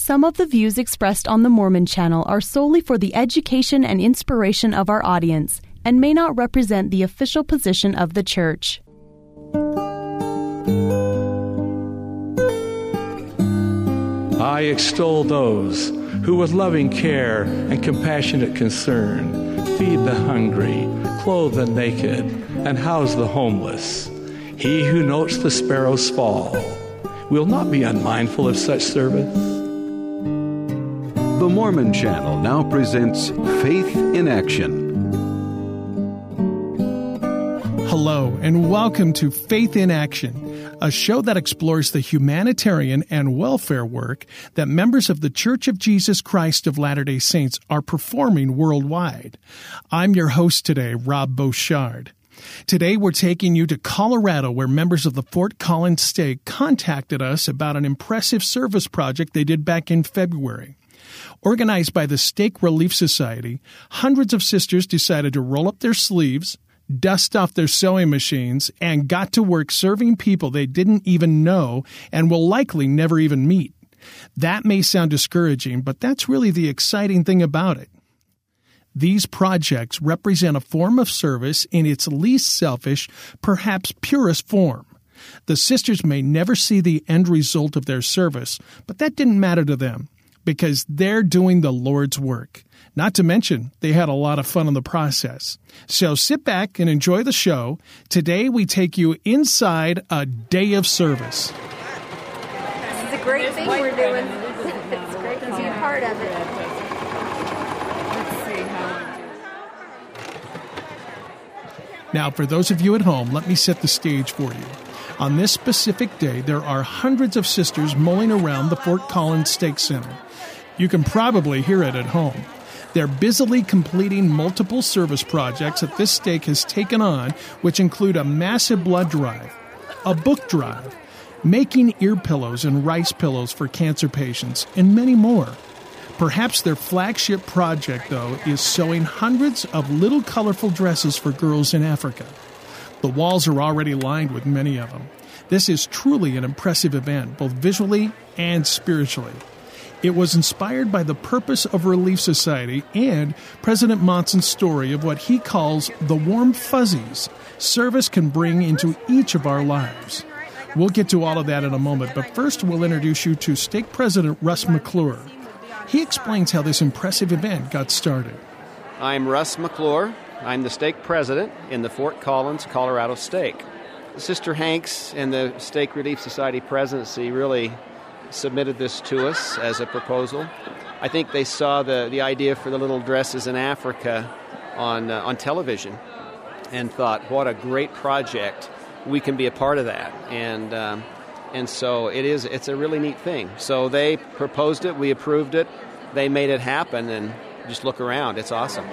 Some of the views expressed on the Mormon Channel are solely for the education and inspiration of our audience and may not represent the official position of the Church. I extol those who with loving care and compassionate concern feed the hungry, clothe the naked, and house the homeless. He who notes the sparrow's fall will not be unmindful of such service. The Mormon Channel now presents Faith in Action. Hello, and welcome to Faith in Action, a show that explores the humanitarian and welfare work that members of the Church of Jesus Christ of Latter-day Saints are performing worldwide. I'm your host today, Rob Beauchard. Today, we're taking you to Colorado, where members of the Fort Collins Stake contacted us about an impressive service project they did back in February. Organized by the Stake Relief Society, hundreds of sisters decided to roll up their sleeves, dust off their sewing machines, and got to work serving people they didn't even know and will likely never even meet. That may sound discouraging, but that's really the exciting thing about it. These projects represent a form of service in its least selfish, perhaps purest form. The sisters may never see the end result of their service, but that didn't matter to them, because they're doing the Lord's work. Not to mention, they had a lot of fun in the process. So sit back and enjoy the show. Today, we take you inside a day of service. This is a great thing we're doing. It's great to be a part of it. Now, for those of you at home, let me set the stage for you. On this specific day, there are hundreds of sisters mulling around the Fort Collins Stake Center. You can probably hear it at home. They're busily completing multiple service projects that this stake has taken on, which include a massive blood drive, a book drive, making ear pillows and rice pillows for cancer patients, and many more. Perhaps their flagship project, though, is sewing hundreds of little colorful dresses for girls in Africa. The walls are already lined with many of them. This is truly an impressive event, both visually and spiritually. It was inspired by the purpose of Relief Society and President Monson's story of what he calls the warm fuzzies service can bring into each of our lives. We'll get to all of that in a moment, but first we'll introduce you to Stake President Russ McClure. He explains how this impressive event got started. I'm Russ McClure. I'm the stake president in the Fort Collins, Colorado stake. Sister Hanks and the Stake Relief Society presidency really submitted this to us as a proposal. I think they saw the idea for the little dresses in Africa on television and thought, what a great project. We can be a part of that. And so it's a really neat thing. So they proposed it, we approved it, they made it happen, and just look around. It's awesome.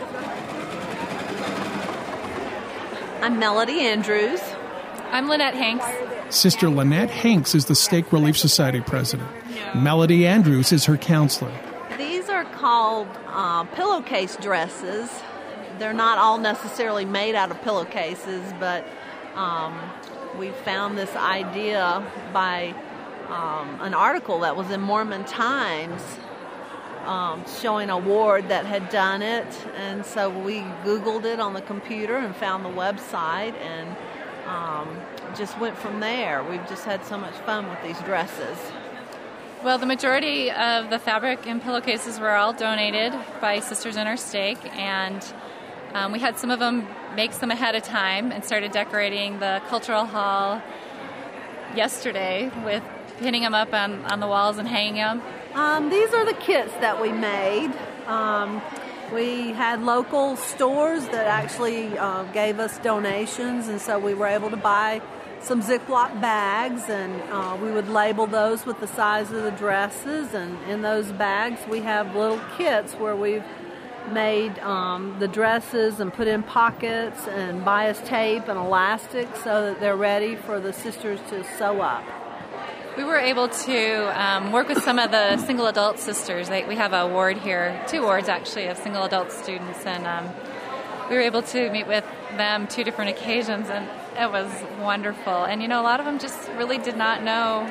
I'm Melody Andrews. I'm Lynette Hanks. Sister Lynette Hanks is the Stake Relief Society president. Melody Andrews is her counselor. These are called pillowcase dresses. They're not all necessarily made out of pillowcases, but we found this idea by an article that was in Mormon Times showing a ward that had done it. And so we Googled it on the computer and found the website and just went from there. We've just had so much fun with these dresses. Well, the majority of the fabric and pillowcases were all donated by sisters in our stake, and we had some of them make some ahead of time and started decorating the cultural hall yesterday with pinning them up on the walls and hanging them. These are the kits that we made. We had local stores that actually gave us donations, and so we were able to buy some Ziploc bags, and we would label those with the size of the dresses, and in those bags we have little kits where we've made the dresses and put in pockets and bias tape and elastic so that they're ready for the sisters to sew up. We were able to work with some of the single adult sisters. We have a ward here, 2 wards actually, of single adult students, and we were able to meet with them 2 different occasions, and it was wonderful. And, a lot of them just really did not know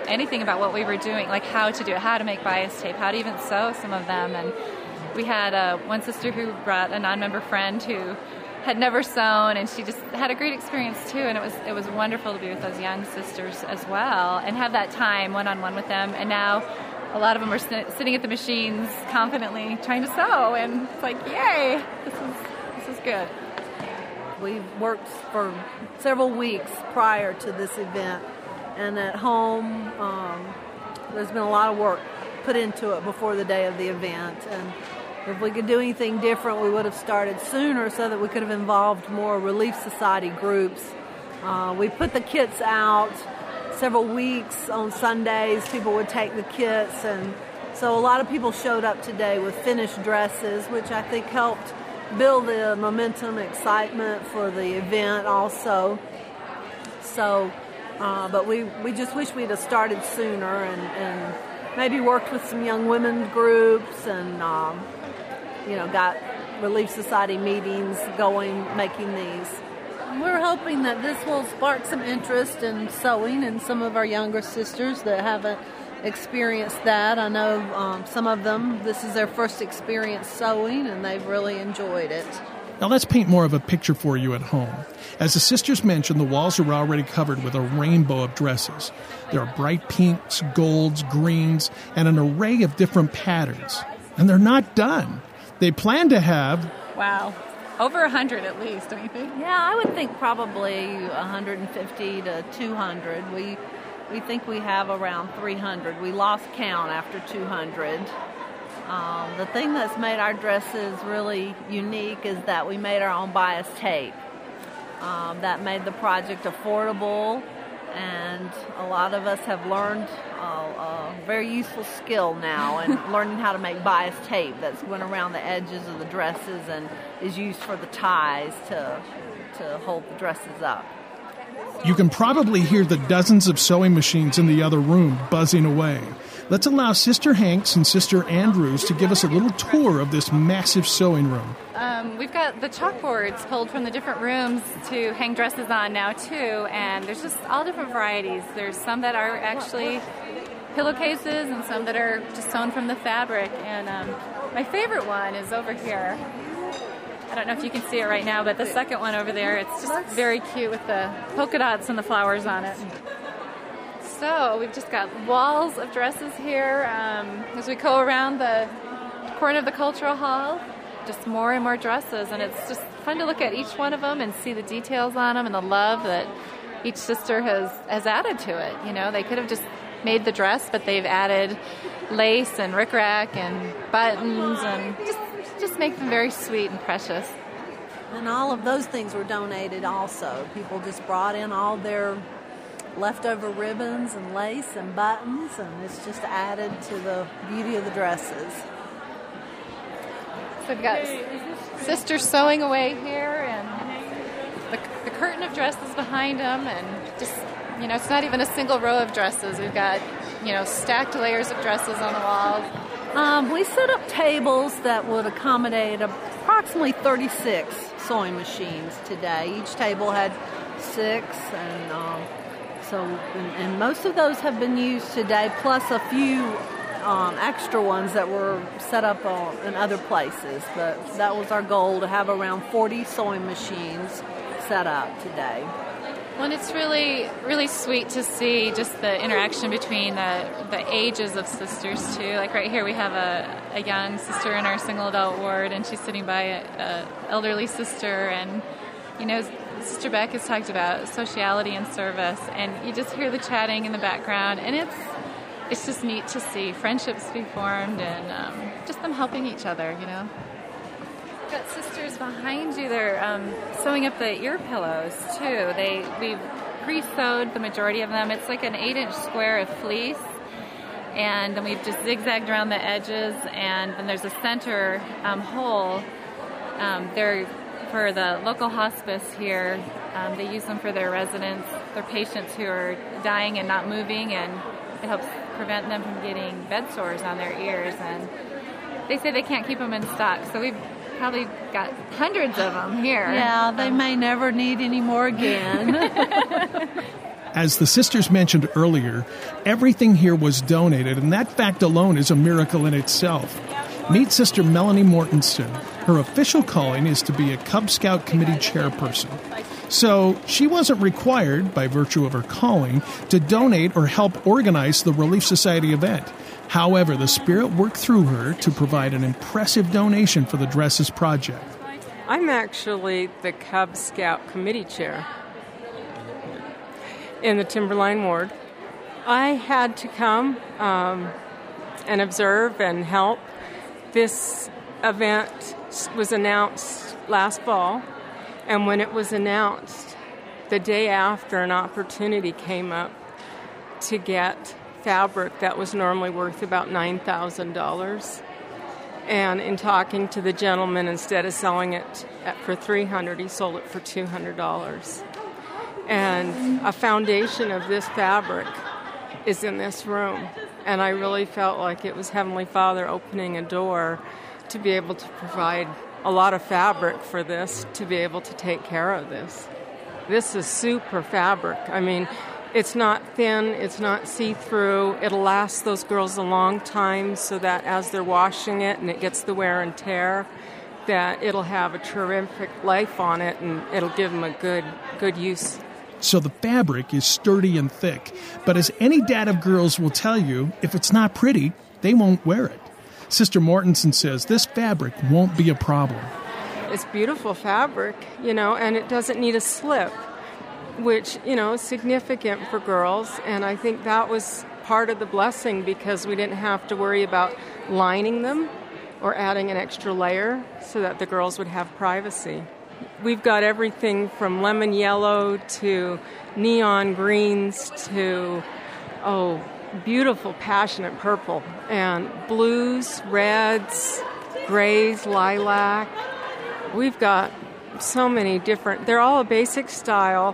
anything about what we were doing, like how to do it, how to make bias tape, how to even sew some of them. And we had one sister who brought a non-member friend who had never sewn, and she just had a great experience too. And it was wonderful to be with those young sisters as well and have that time one-on-one with them. And now a lot of them are sitting at the machines confidently trying to sew, and it's like, yay, this is good. We worked for several weeks prior to this event, and at home there's been a lot of work put into it before the day of the event. And if we could do anything different, we would have started sooner so that we could have involved more Relief Society groups. We put the kits out several weeks on Sundays. People would take the kits, and so a lot of people showed up today with finished dresses, which I think helped build the momentum, excitement for the event also. So, but we just wish we'd have started sooner and maybe worked with some young women's groups and got Relief Society meetings going, making these. We're hoping that this will spark some interest in sewing in some of our younger sisters that haven't experienced that. I know some of them, this is their first experience sewing, and they've really enjoyed it. Now let's paint more of a picture for you at home. As the sisters mentioned, the walls are already covered with a rainbow of dresses. There are bright pinks, golds, greens, and an array of different patterns. And they're not done. They plan to have... Wow. Over 100 at least, don't you think? Yeah, I would think probably 150 to 200. We think we have around 300. We lost count after 200. The thing that's made our dresses really unique is that we made our own bias tape. That made the project affordable, and a lot of us have learned a very useful skill now in learning how to make bias tape that's went around the edges of the dresses and is used for the ties to hold the dresses up. You can probably hear the dozens of sewing machines in the other room buzzing away. Let's allow Sister Hanks and Sister Andrews to give us a little tour of this massive sewing room. We've got the chalkboards pulled from the different rooms to hang dresses on now, too, and there's just all different varieties. There's some that are actually pillowcases and some that are just sewn from the fabric, and my favorite one is over here. I don't know if you can see it right now, but the second one over there, it's just very cute with the polka dots and the flowers on it. So we've just got walls of dresses here as we go around the corner of the cultural hall. Just more and more dresses, and it's just fun to look at each one of them and see the details on them and the love that each sister has added to it. You know, they could have just made the dress, but they've added lace and rickrack and buttons and just make them very sweet and precious. And all of those things were donated also. People just brought in all their leftover ribbons and lace and buttons, and it's just added to the beauty of the dresses. So we've got sisters sewing away here, and the curtain of dresses behind them, and just, you know, it's not even a single row of dresses. We've got, you know, stacked layers of dresses on the walls. We set up tables that would accommodate approximately 36 sewing machines today. Each table had 6, and most of those have been used today, plus a few extra ones that were set up in other places. But that was our goal, to have around 40 sewing machines set up today. Well, and it's really, really sweet to see just the interaction between the ages of sisters, too. Like right here we have a young sister in our single adult ward, and she's sitting by an elderly sister. And, you know, Sister Beck has talked about sociality and service, and you just hear the chatting in the background, and it's just neat to see friendships be formed and just them helping each other, you know. Got sisters behind you. They're sewing up the ear pillows too. We've pre-sewed the majority of them. It's like an 8-inch square of fleece, and then we've just zigzagged around the edges, and then there's a center hole. They're for the local hospice here. They use them for their residents, their patients who are dying and not moving, and it helps prevent them from getting bed sores on their ears. And they say they can't keep them in stock, so we've probably got hundreds of them here. Yeah, they may never need any more again. As the sisters mentioned earlier, everything here was donated, and that fact alone is a miracle in itself. Meet Sister Melanie Mortensen. Her official calling is to be a Cub Scout committee chairperson. So she wasn't required, by virtue of her calling, to donate or help organize the Relief Society event. However, the Spirit worked through her to provide an impressive donation for the Dresses Project. I'm actually the Cub Scout committee chair in the Timberline Ward. I had to come and observe and help. This event was announced last fall, and when it was announced, the day after, an opportunity came up to get fabric that was normally worth about $9,000. And in talking to the gentleman, instead of selling it for $300, he sold it for $200. And a foundation of this fabric is in this room. And I really felt like it was Heavenly Father opening a door to be able to provide a lot of fabric for this, to be able to take care of this. This is super fabric. I mean, it's not thin, it's not see-through. It'll last those girls a long time so that as they're washing it and it gets the wear and tear, that it'll have a terrific life on it and it'll give them a good use. So the fabric is sturdy and thick, but as any dad of girls will tell you, if it's not pretty, they won't wear it. Sister Mortensen says this fabric won't be a problem. It's beautiful fabric, and it doesn't need a slip, which, is significant for girls. And I think that was part of the blessing because we didn't have to worry about lining them or adding an extra layer so that the girls would have privacy. We've got everything from lemon yellow to neon greens to, beautiful passionate purple and blues, reds, grays, lilac. We've got so many different, they're all a basic style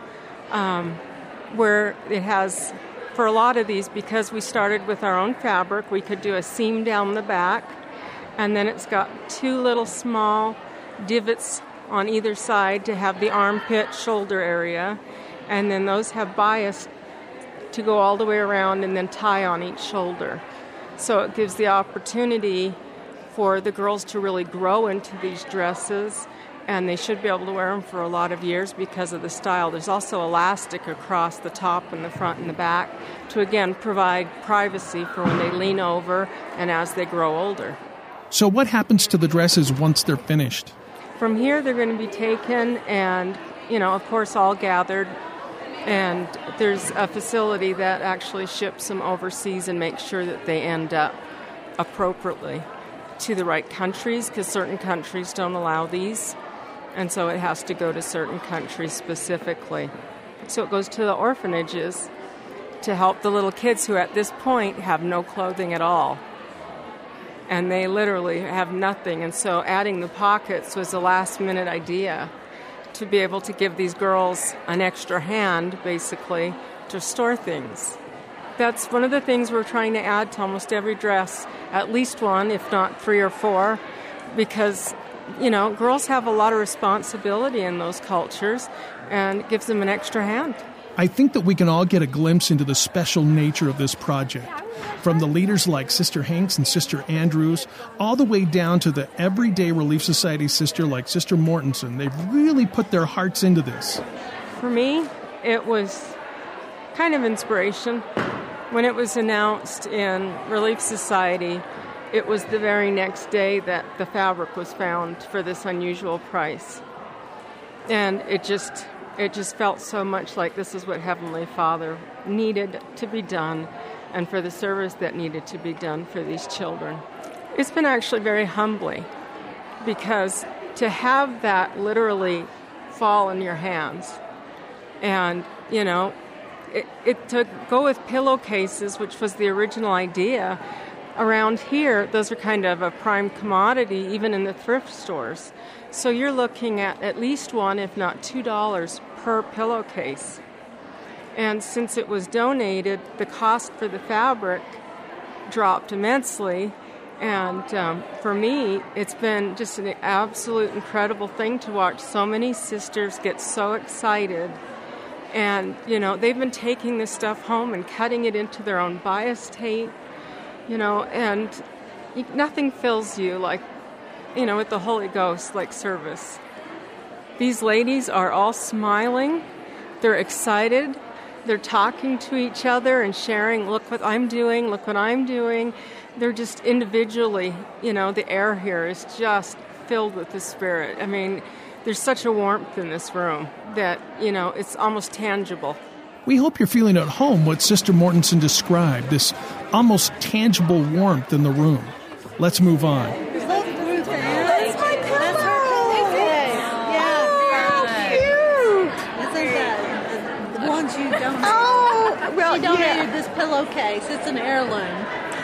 where it has, for a lot of these, because we started with our own fabric, we could do a seam down the back, and then it's got two little small divots on either side to have the armpit shoulder area, and then those have bias to go all the way around and then tie on each shoulder. So it gives the opportunity for the girls to really grow into these dresses, and they should be able to wear them for a lot of years because of the style. There's also elastic across the top and the front and the back to, again, provide privacy for when they lean over and as they grow older. So what happens to the dresses once they're finished? From here, they're going to be taken and, of course, all gathered. And there's a facility that actually ships them overseas and makes sure that they end up appropriately to the right countries, because certain countries don't allow these. And so it has to go to certain countries specifically. So it goes to the orphanages to help the little kids who at this point have no clothing at all. And they literally have nothing. And so adding the pockets was a last-minute idea to be able to give these girls an extra hand, basically, to store things. That's one of the things we're trying to add to almost every dress, at least one, if not 3 or 4, because, girls have a lot of responsibility in those cultures, and it gives them an extra hand. I think that we can all get a glimpse into the special nature of this project. From the leaders like Sister Hanks and Sister Andrews, all the way down to the everyday Relief Society sister like Sister Mortensen. They've really put their hearts into this. For me, it was kind of inspiration. When it was announced in Relief Society, it was the very next day that the fabric was found for this unusual price. And it just felt so much like this is what Heavenly Father needed to be done, and for the service that needed to be done for these children. It's been actually very humbling, because to have that literally fall in your hands, and, it to go with pillowcases, which was the original idea. Around here, those are kind of a prime commodity, even in the thrift stores. So you're looking at least $1, if not $2 per pillowcase. And since it was donated, the cost for the fabric dropped immensely. And for me, it's been just an absolute incredible thing to watch so many sisters get so excited And, they've been taking this stuff home and cutting it into their own bias tape, and nothing fills you like, with the Holy Ghost like service. These ladies are all smiling. They're excited. They're talking to each other and sharing, look what I'm doing, look what I'm doing. They're just individually, the air here is just filled with the Spirit. I mean, there's such a warmth in this room that, it's almost tangible. We hope you're feeling at home what Sister Mortensen described, this almost tangible warmth in the room. Let's move on. That's my pillow. Yeah. Cute. Isn't that the ones you donated? Oh, well, She donated this pillowcase. It's an heirloom.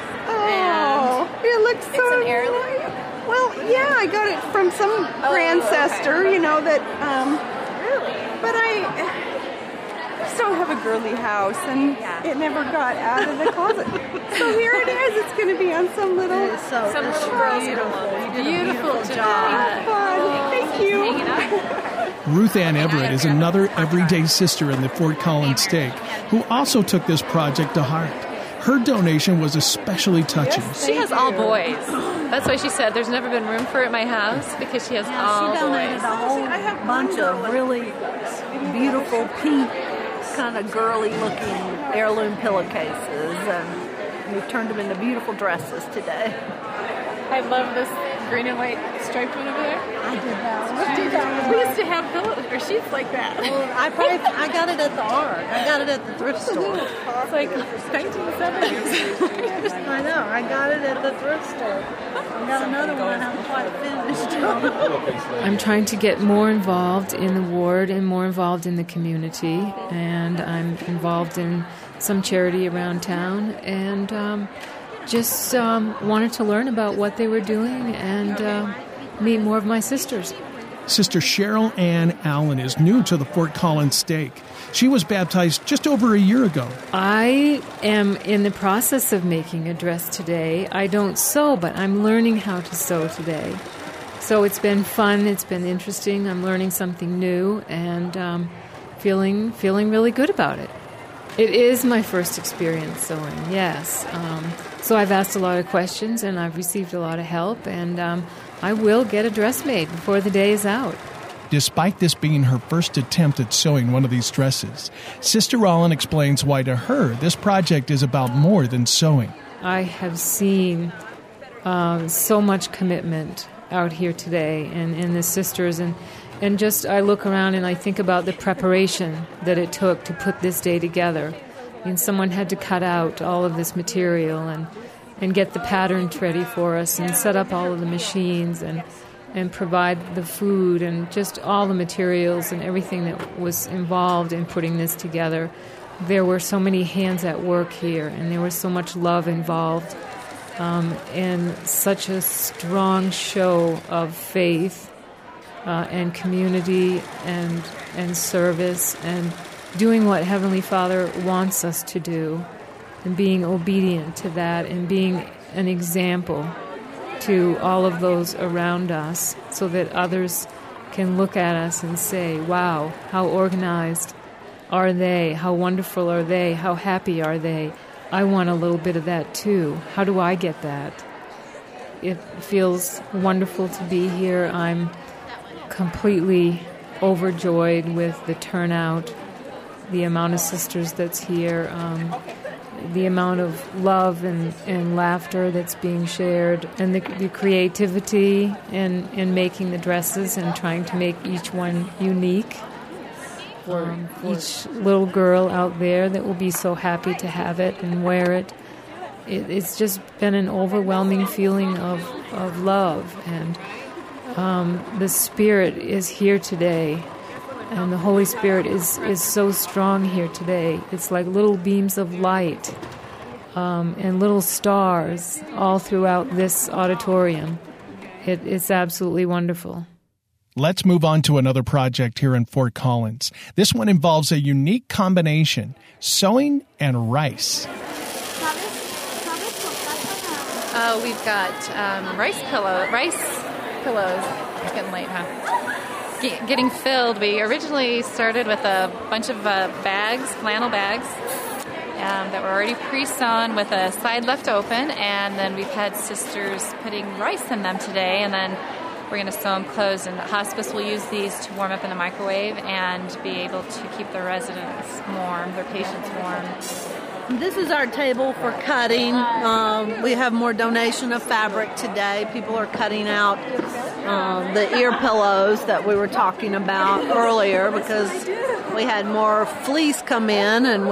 Oh, it looks so It's an heirloom? Well, yeah, I got it from some ancestor, okay. Really? But I just don't have a girly house, and it never got out of the closet. So here it is. It's going to be on some little girls are gonna love it. Beautiful job. Thank you. Ruth Ann Everett is another everyday sister in the Fort Collins stake who also took this project to heart. Her donation was especially touching. She has all boys. That's why she said there's never been room for it in my house, because she has all She donated boys. a whole bunch of really beautiful pink, kind of girly-looking heirloom pillowcases, and we've turned them into beautiful dresses today. I love this green and white striped one over there. I did that. We used to have pillows or sheets like that. Well, I got it at the ARC. I got it at the thrift store. It's like 1970s. I know. I got it at the thrift store. I got another one I haven't quite finished. I'm trying to get more involved in the ward and more involved in the community, and I'm involved in some charity around town, and just wanted to learn about what they were doing and meet more of my sisters. Sister Cheryl Ann Allen is new to the Fort Collins stake. She was baptized just over a year ago. I am in the process of making a dress today. I don't sew, but I'm learning how to sew today. So it's been fun, it's been interesting. I'm learning something new and feeling really good about it. It is my first experience sewing, yes. So I've asked a lot of questions and I've received a lot of help, and I will get a dress made before the day is out. Despite this being her first attempt at sewing one of these dresses, Sister Allen explains why to her this project is about more than sewing. I have seen so much commitment out here today and in the sisters, and just I look around and I think about the preparation that it took to put this day together. I mean, someone had to cut out all of this material and get the patterns ready for us and set up all of the machines and provide the food and just all the materials and everything that was involved in putting this together. There were so many hands at work here, and there was so much love involved, and such a strong show of faith and community and service and doing what Heavenly Father wants us to do and being obedient to that and being an example to all of those around us so that others can look at us and say, wow, how organized are they? How wonderful are they? How happy are they? I want a little bit of that too. How do I get that? It feels wonderful to be here. I'm completely overjoyed with the turnout, the amount of sisters that's here, the amount of love and laughter that's being shared, and the creativity in making the dresses and trying to make each one unique. For each little girl out there that will be so happy to have it and wear it. It's just been an overwhelming feeling of love, and the Spirit is here today, and the Holy Spirit is so strong here today. It's like little beams of light and little stars all throughout this auditorium. It's absolutely wonderful. Let's move on to another project here in Fort Collins. This one involves a unique combination, sewing and rice. We've got rice pillows. It's getting late, huh? getting filled. We originally started with a bunch of flannel bags, that were already pre-sewn with a side left open, and then we've had sisters putting rice in them today, and then we're going to sew them closed, and the hospice will use these to warm up in the microwave and be able to keep their residents warm, their patients warm. This is our table for cutting. We have more donation of fabric today. People are cutting out the ear pillows that we were talking about earlier because we had more fleece come in, and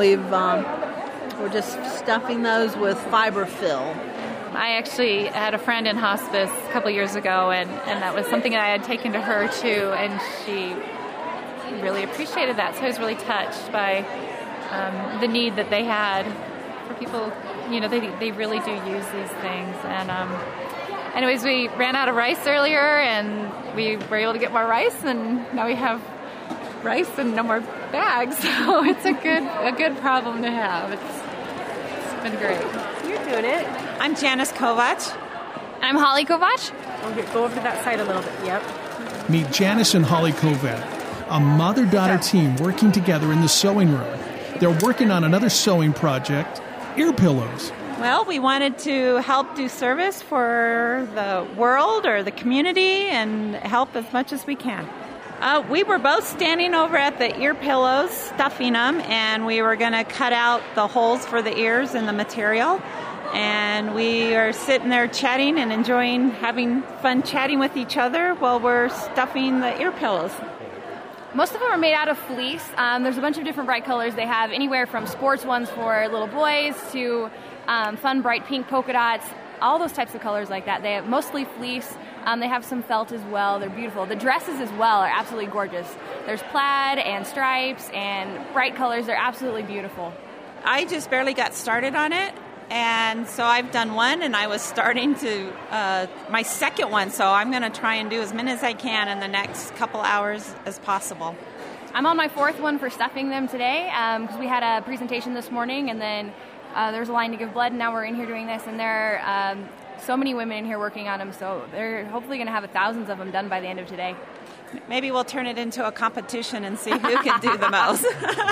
we're just stuffing those with fiber fill. I actually had a friend in hospice a couple years ago, and that was something that I had taken to her too, and she really appreciated that. So I was really touched by the need that they had for people. They really do use these things. And anyways, we ran out of rice earlier, and we were able to get more rice, and now we have rice and no more bags. So it's a good problem to have. It's been great. You're doing it. I'm Janice Kovac. I'm Holly Kovac. Okay, go over to that side a little bit. Yep. Meet Janice and Holly Kovac, a mother-daughter team working together in the sewing room. They're working on another sewing project, ear pillows. Well, we wanted to help do service for the world or the community and help as much as we can. We were both standing over at the ear pillows, stuffing them, and we were going to cut out the holes for the ears in the material. And we are sitting there chatting and enjoying having fun chatting with each other while we're stuffing the ear pillows. Most of them are made out of fleece. There's a bunch of different bright colors. They have anywhere from sports ones for little boys to fun bright pink polka dots, all those types of colors like that. They have mostly fleece. They have some felt as well. They're beautiful. The dresses as well are absolutely gorgeous. There's plaid and stripes and bright colors. They're absolutely beautiful. I just barely got started on it. And so I've done one, and I was starting to my second one, so I'm going to try and do as many as I can in the next couple hours as possible. I'm on my fourth one for stuffing them today because we had a presentation this morning, and then there was a line to give blood, and now we're in here doing this, and there are so many women in here working on them, so they're hopefully going to have thousands of them done by the end of today. Maybe we'll turn it into a competition and see who can do the most.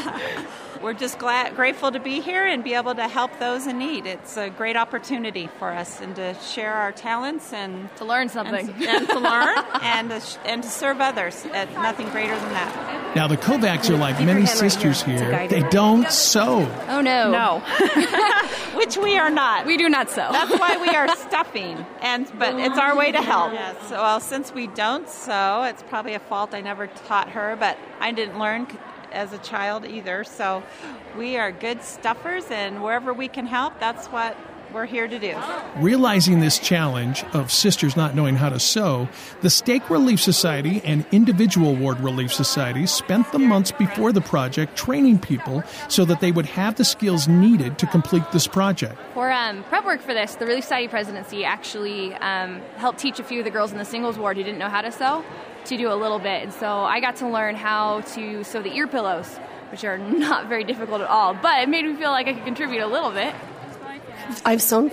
We're just grateful to be here and be able to help those in need. It's a great opportunity for us and to share our talents and to learn something. And to learn and to serve others. Nothing greater than that. Now, the Kovacs are like many sisters here. They don't sew. Oh, no. No. Which we are not. We do not sew. That's why we are stuffing. But it's our way to help. Yes. So, well, since we don't sew, it's probably a fault I never taught her, but I didn't learn as a child either. So we are good stuffers, and wherever we can help, that's what we're here to do. Realizing this challenge of sisters not knowing how to sew, the Stake Relief Society and individual ward relief societies spent the months before the project training people so that they would have the skills needed to complete this project. For prep work for this, the Relief Society presidency actually helped teach a few of the girls in the singles ward who didn't know how to sew to do a little bit. And so I got to learn how to sew the ear pillows, which are not very difficult at all, but it made me feel like I could contribute a little bit. I've sewn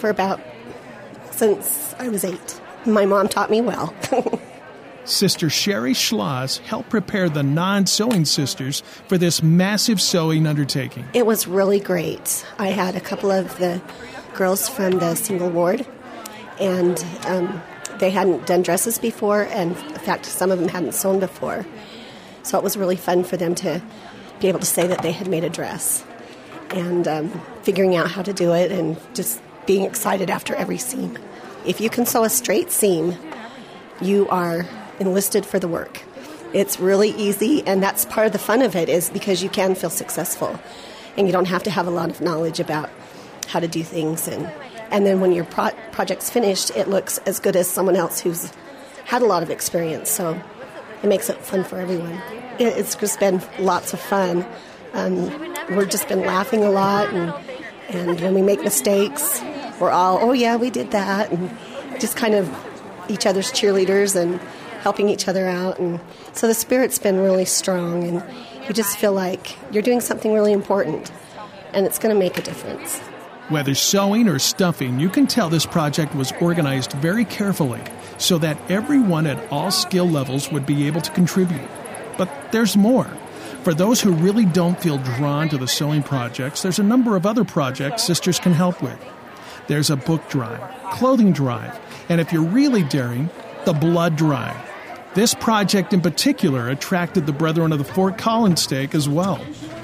since I was 8. My mom taught me well. Sister Sherry Schloss helped prepare the non-sewing sisters for this massive sewing undertaking. It was really great. I had a couple of the girls from the single ward, and they hadn't done dresses before, and in fact, some of them hadn't sewn before. So it was really fun for them to be able to say that they had made a dress. And figuring out how to do it and just being excited after every seam. If you can sew a straight seam, you are enlisted for the work. It's really easy, and that's part of the fun of it is because you can feel successful, and you don't have to have a lot of knowledge about how to do things. And then when your project's finished, it looks as good as someone else who's had a lot of experience, so it makes it fun for everyone. It's just been lots of fun. We've just been laughing a lot, and when we make mistakes, we're all, oh yeah, we did that, and just kind of each other's cheerleaders and helping each other out. And so the spirit's been really strong, and you just feel like you're doing something really important, and it's going to make a difference. Whether sewing or stuffing, you can tell this project was organized very carefully so that everyone at all skill levels would be able to contribute. But there's more. For those who really don't feel drawn to the sewing projects, there's a number of other projects sisters can help with. There's a book drive, clothing drive, and if you're really daring, the blood drive. This project in particular attracted the Brethren of the Fort Collins Stake as well.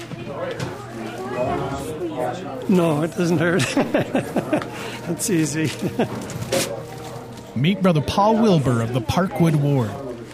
No, it doesn't hurt. It's easy. Meet Brother Paul Wilbur of the Parkwood Ward.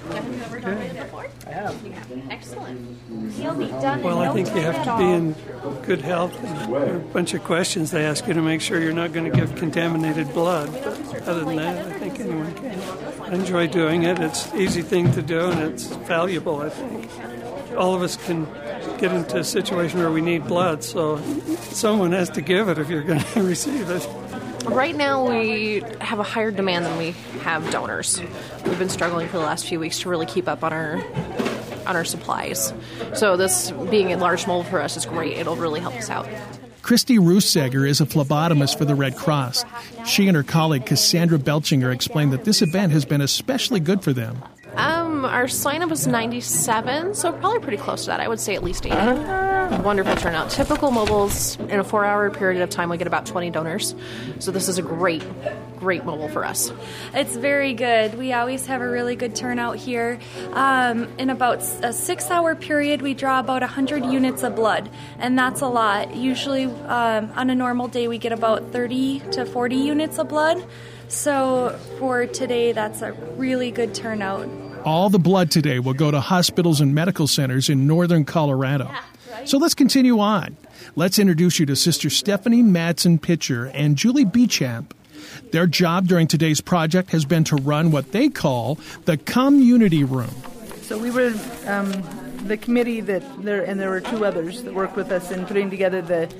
Well, I think you have to be in good health. There are a bunch of questions they ask you to make sure you're not going to give contaminated blood. But other than that, I think anyone can. I enjoy doing it. It's an easy thing to do, and it's valuable, I think. All of us can get into a situation where we need blood, so someone has to give it if you're going to receive it. Right now, we have a higher demand than we have donors. We've been struggling for the last few weeks to really keep up on our supplies. So this being a large mold for us is great. It'll really help us out. Christy Roosseger is a phlebotomist for the Red Cross. She and her colleague Cassandra Belchinger explained that this event has been especially good for them. Our sign-up was 97, so probably pretty close to that. I would say at least 80. Wonderful turnout. Typical mobiles, in a 4-hour period of time, we get about 20 donors. So this is a great mobile for us. It's very good. We always have a really good turnout here. In about a 6-hour period, we draw about 100 units of blood, and that's a lot. Usually, on a normal day, we get about 30 to 40 units of blood. So for today, that's a really good turnout. All the blood today will go to hospitals and medical centers in northern Colorado. So let's continue on. Let's introduce you to Sister Stephanie Madsen-Pitcher and Julie Beauchamp. Their job during today's project has been to run what they call the Community Room. So we were the committee and there were 2 others that worked with us in putting together the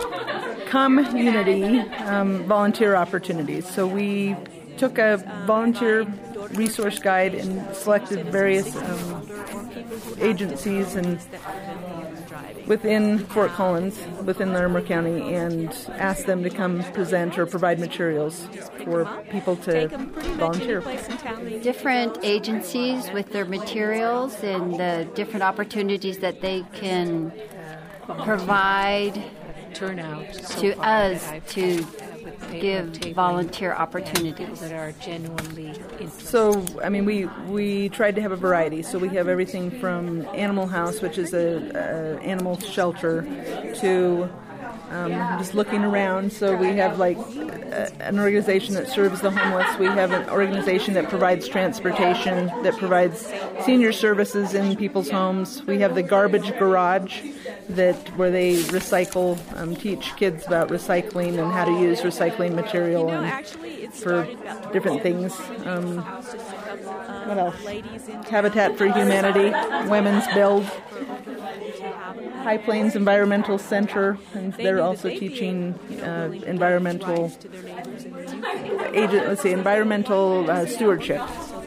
Community volunteer opportunities. So we took a volunteer resource guide and selected various agencies and within Fort Collins, within Larimer County, and asked them to come present or provide materials for people to volunteer. Different agencies with their materials and the different opportunities that they can provide turnout to us to give volunteer opportunities that are genuinely interesting. So, I mean, we tried to have a variety. So we have everything from Animal House, which is a animal shelter, to just looking around. So we have like an organization that serves the homeless. We have an organization that provides transportation, that provides senior services in people's homes. We have the Garbage Garage, where they recycle, teach kids about recycling and how to use recycling material and for different things. What else? Habitat for Humanity, Women's Build, High Plains Environmental Center, and they're also teaching environmental stewardship.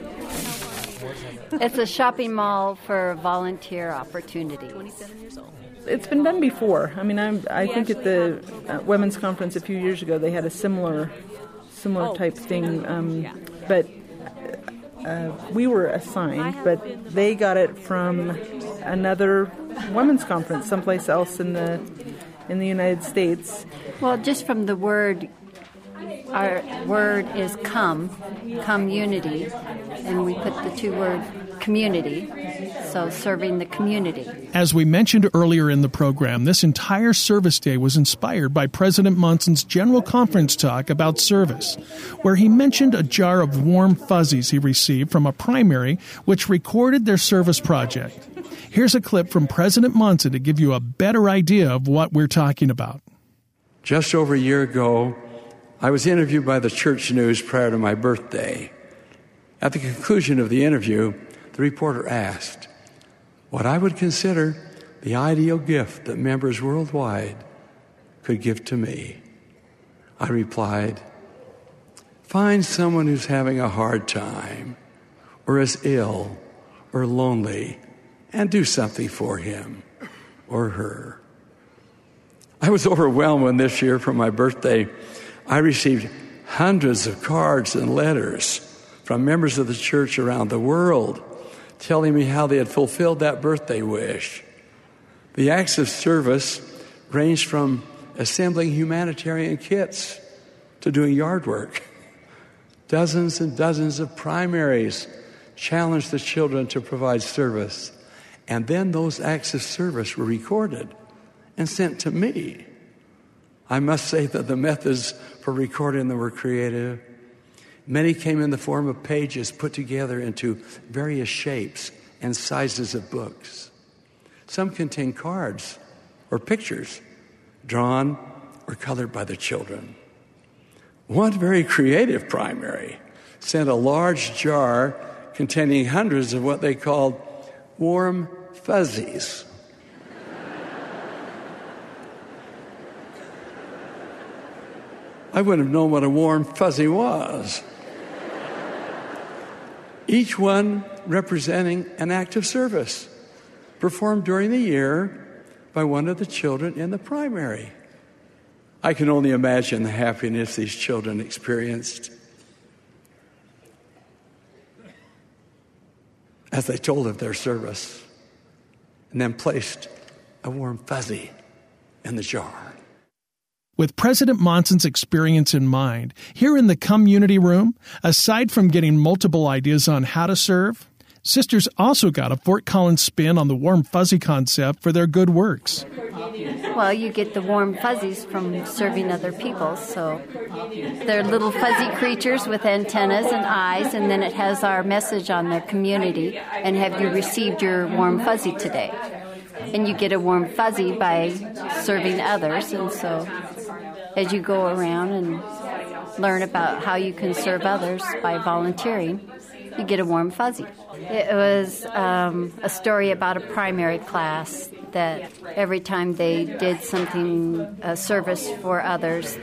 It's a shopping mall for volunteer opportunities. It's been done before. I mean, I think at the Women's Conference a few years ago they had a similar type thing, but we were assigned, but they got it from another women's conference someplace else in the United States. Well, just from the word, our word is community, and we put the 2 words community, so serving the community. As we mentioned earlier in the program, this entire service day was inspired by President Monson's General Conference talk about service, where he mentioned a jar of warm fuzzies he received from a primary which recorded their service project. Here's a clip from President Monson to give you a better idea of what we're talking about. Just over a year ago, I was interviewed by the Church News prior to my birthday. At the conclusion of the interview, the reporter asked what I would consider the ideal gift that members worldwide could give to me. I replied, find someone who's having a hard time or is ill or lonely and do something for him or her. I was overwhelmed when this year for my birthday, I received hundreds of cards and letters from members of the church around the world telling me how they had fulfilled that birthday wish. The acts of service ranged from assembling humanitarian kits to doing yard work. Dozens and dozens of primaries challenged the children to provide service. And then those acts of service were recorded and sent to me. I must say that the methods for recording them were creative. Many came in the form of pages put together into various shapes and sizes of books. Some contained cards or pictures drawn or colored by the children. One very creative primary sent a large jar containing hundreds of what they called warm fuzzies. I wouldn't have known what a warm fuzzy was. Each one representing an act of service performed during the year by one of the children in the primary. I can only imagine the happiness these children experienced as they told of their service and then placed a warm fuzzy in the jar. With President Monson's experience in mind, here in the community room, aside from getting multiple ideas on how to serve, sisters also got a Fort Collins spin on the warm fuzzy concept for their good works. Well, you get the warm fuzzies from serving other people, so they're little fuzzy creatures with antennas and eyes, and then it has our message on their community, and have you received your warm fuzzy today? And you get a warm fuzzy by serving others, and so as you go around and learn about how you can serve others by volunteering, you get a warm fuzzy. It was a story about a primary class that every time they did something, a service for others,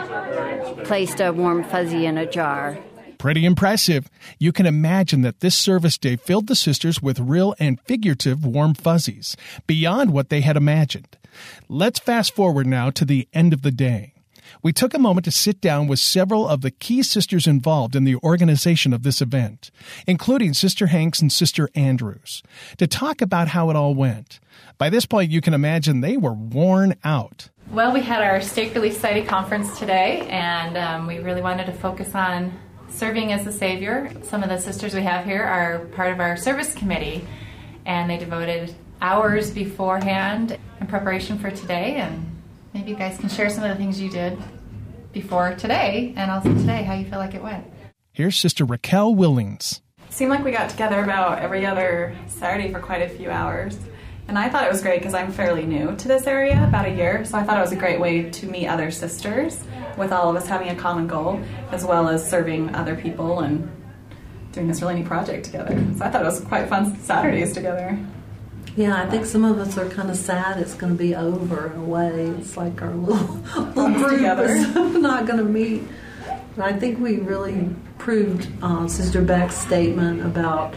they placed a warm fuzzy in a jar. Pretty impressive. You can imagine that this service day filled the sisters with real and figurative warm fuzzies, beyond what they had imagined. Let's fast forward now to the end of the day. We took a moment to sit down with several of the key sisters involved in the organization of this event, including Sister Hanks and Sister Andrews, to talk about how it all went. By this point, you can imagine they were worn out. Well, we had our Stake Relief Society conference today, and we really wanted to focus on serving as the Savior. Some of the sisters we have here are part of our service committee, and they devoted hours beforehand in preparation for today, and maybe you guys can share some of the things you did before today, and also today, how you feel like it went. Here's Sister Raquel Willings. It seemed like we got together about every other Saturday for quite a few hours. And I thought it was great because I'm fairly new to this area, about a year, so I thought it was a great way to meet other sisters with all of us having a common goal, as well as serving other people and doing this really neat project together. So I thought it was quite fun Saturdays together. Yeah, I think some of us are kind of sad it's going to be over in a way. It's like our little group together is not going to meet. And I think we really proved Sister Beck's statement about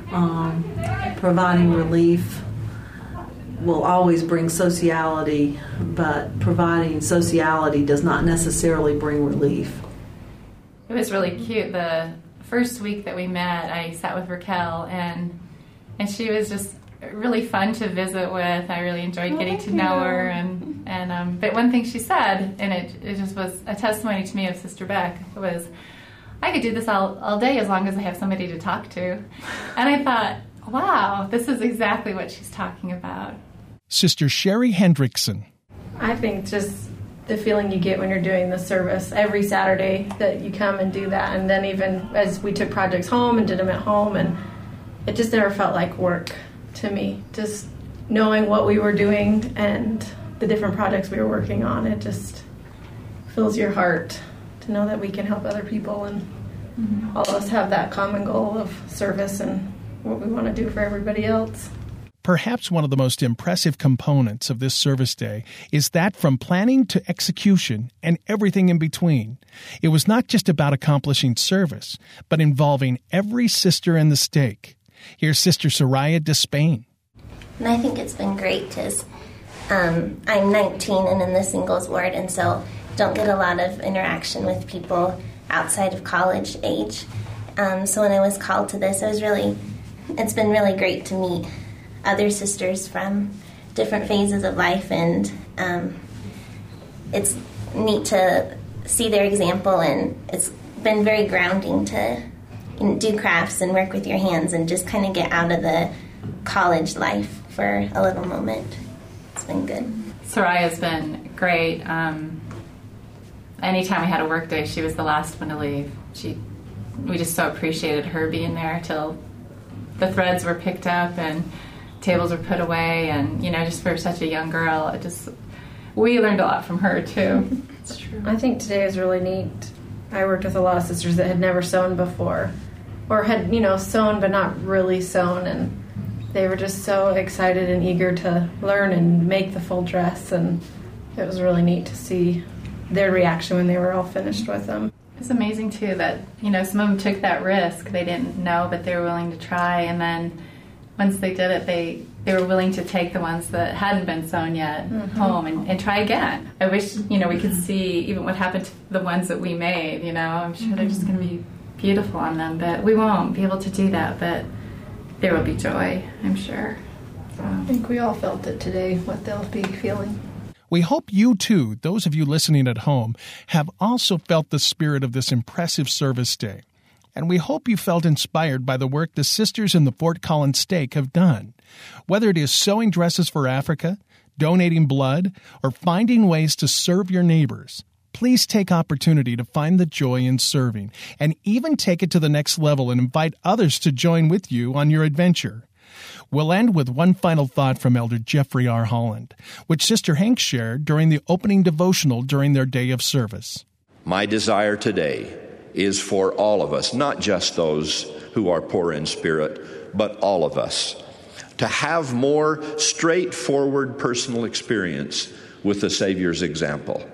providing relief will always bring sociality, but providing sociality does not necessarily bring relief. It was really cute. The first week that we met, I sat with Raquel, and she was just really fun to visit with. I really enjoyed getting to know her, and but one thing she said, and it just was a testimony to me of Sister Beck, was, I could do this all day as long as I have somebody to talk to. And I thought, wow, this is exactly what she's talking about. Sister Sherry Hendrickson. I think just the feeling you get when you're doing the service every Saturday, that you come and do that, and then even as we took projects home and did them at home, and it just never felt like work to me. Just knowing what we were doing and the different projects we were working on, it just fills your heart to know that we can help other people, and all of us have that common goal of service and what we want to do for everybody else. Perhaps one of the most impressive components of this service day is that from planning to execution and everything in between, it was not just about accomplishing service, but involving every sister in the stake. Here's Sister Soraya Despain. And I think it's been great because I'm 19 and in the singles ward, and so don't get a lot of interaction with people outside of college age. So when I was called to this, it's been really great to meet other sisters from different phases of life, and it's neat to see their example, and it's been very grounding to do crafts and work with your hands and just kind of get out of the college life for a little moment. It's been good. Soraya's been great. Anytime we had a work day, she was the last one to leave. We just so appreciated her being there till the threads were picked up and tables were put away, and just for such a young girl, we learned a lot from her too. It's true. I think today is really neat. I worked with a lot of sisters that had never sewn before, or had sewn but not really sewn, and they were just so excited and eager to learn and make the full dress, and it was really neat to see their reaction when they were all finished with them. It's amazing too that some of them took that risk. They didn't know, but they were willing to try, and then once they did it, they were willing to take the ones that hadn't been sewn yet home and try again. I wish we could see even what happened to the ones that we made. I'm sure they're just going to be beautiful on them, but we won't be able to do that. But there will be joy, I'm sure. So. I think we all felt it today, what they'll be feeling. We hope you too, those of you listening at home, have also felt the spirit of this impressive service day. And we hope you felt inspired by the work the sisters in the Fort Collins Stake have done. Whether it is sewing dresses for Africa, donating blood, or finding ways to serve your neighbors, please take opportunity to find the joy in serving and even take it to the next level and invite others to join with you on your adventure. We'll end with one final thought from Elder Jeffrey R. Holland, which Sister Hanks shared during the opening devotional during their day of service. My desire today is for all of us, not just those who are poor in spirit, but all of us, to have more straightforward personal experience with the Savior's example.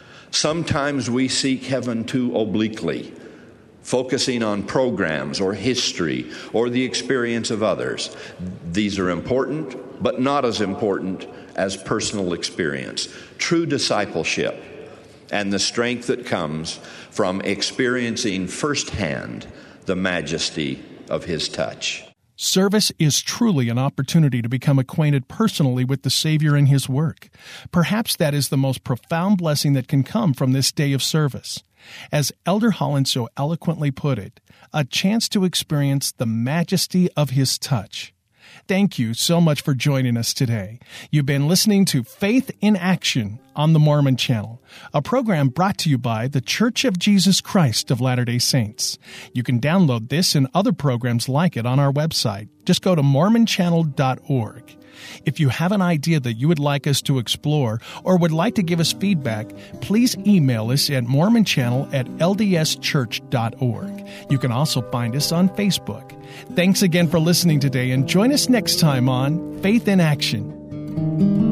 Sometimes we seek heaven too obliquely, focusing on programs or history or the experience of others. These are important, but not as important as personal experience, true discipleship, and the strength that comes from experiencing firsthand the majesty of His touch. Service is truly an opportunity to become acquainted personally with the Savior and His work. Perhaps that is the most profound blessing that can come from this day of service. As Elder Holland so eloquently put it, a chance to experience the majesty of His touch. Thank you so much for joining us today. You've been listening to Faith in Action on the Mormon Channel, a program brought to you by The Church of Jesus Christ of Latter-day Saints. You can download this and other programs like it on our website. Just go to mormonchannel.org. If you have an idea that you would like us to explore or would like to give us feedback, please email us at mormonchannel@ldschurch.org. You can also find us on Facebook. Thanks again for listening today, and join us next time on Faith in Action.